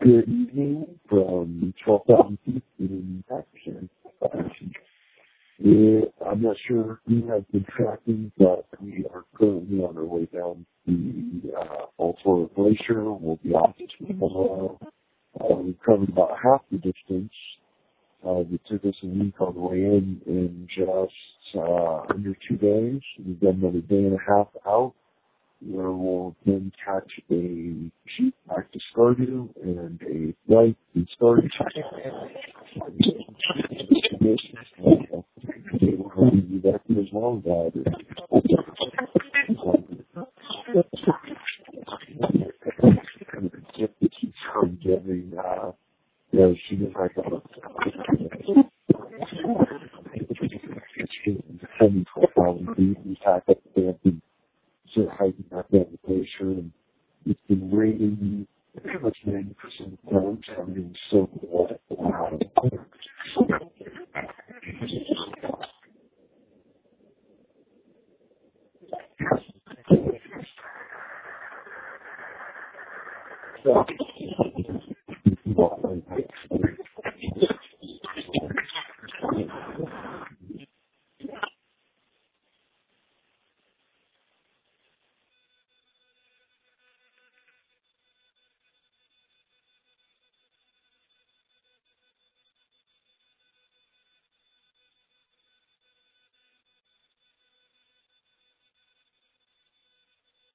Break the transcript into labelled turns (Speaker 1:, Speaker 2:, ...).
Speaker 1: Good evening from 12,000 feet in Pakistan. Yeah, I'm not sure who has been tracking, but we are currently on our way down the Altor Glacier. We'll be off tomorrow. We've covered about half the distance. It took us a week on the way in just under 2 days. We've done another day and a half out, where we'll then catch a sheep back to Skardu and a flight in Skardu. We'll be back as well. I'm getting, she was like, 12,000 feet. We packed up the band and hiking back down the glacier, and it's been raining pretty much 90% of the time, so I'm being so wet. So,